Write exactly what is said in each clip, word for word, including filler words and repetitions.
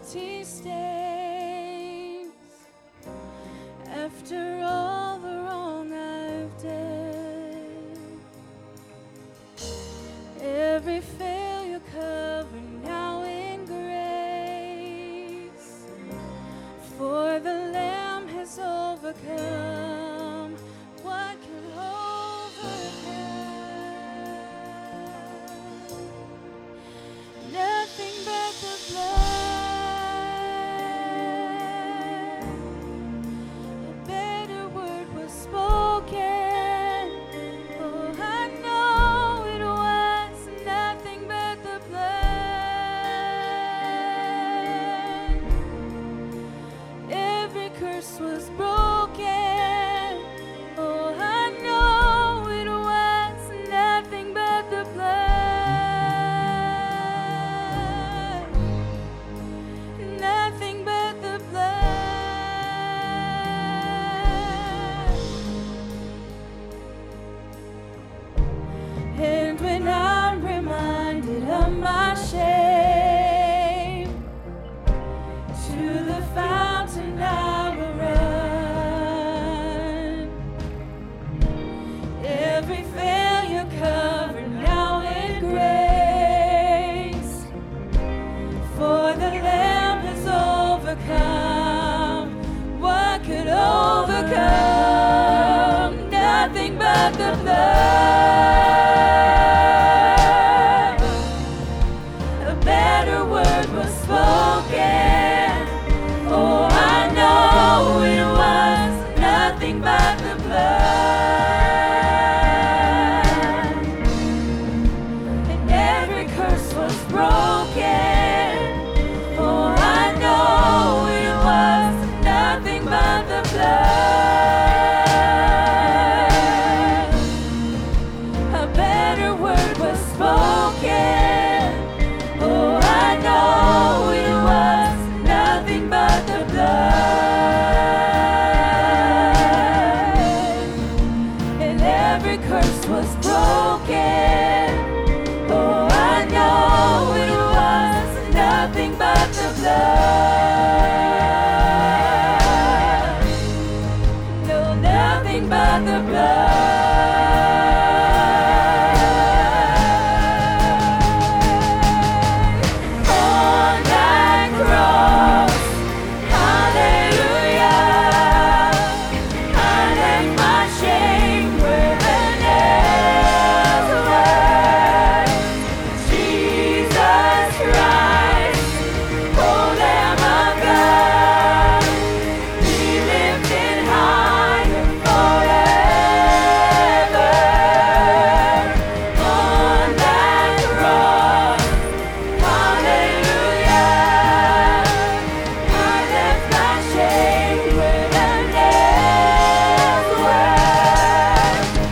guilty stains. After all the wrong I've done, every failure covered now in grace, for the Lamb has overcome. What can overcome? Nothing but the blood. A better word was spoken. Oh, I know it was nothing but the blood. Every curse was broken. Oh, I know it was nothing but the blood. Nothing but the blood. And when I'm reminded of my shame, to the fountain I will run. Every failure covered now in grace, for the Lamb has overcome. What could overcome? Nothing but the blood. A better word was spoken. Oh, I know it was nothing but the blood. And every curse was broken. Oh, I know it was nothing but the blood. A better word was spoken. Oh, I know it was nothing but the blood. And every curse was broken. Oh, I know it was nothing but the blood. No, nothing but the blood. On that cross, hallelujah, I left my shame where the nails were. Jesus Christ, oh Lamb of God, be lifted higher forever. On that cross, hallelujah, I left my shame where the nails were.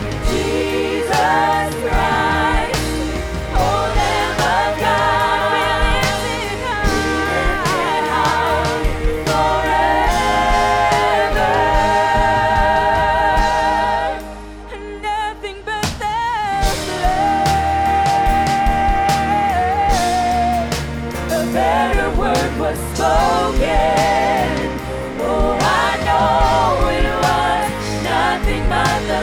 Jesus Christ, oh Lamb of God, be lifted high forever. Nothing but the blood. A better word was spoken. Oh, I know it was nothing but the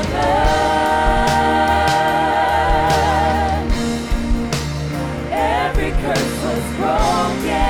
blood. Every curse was broken.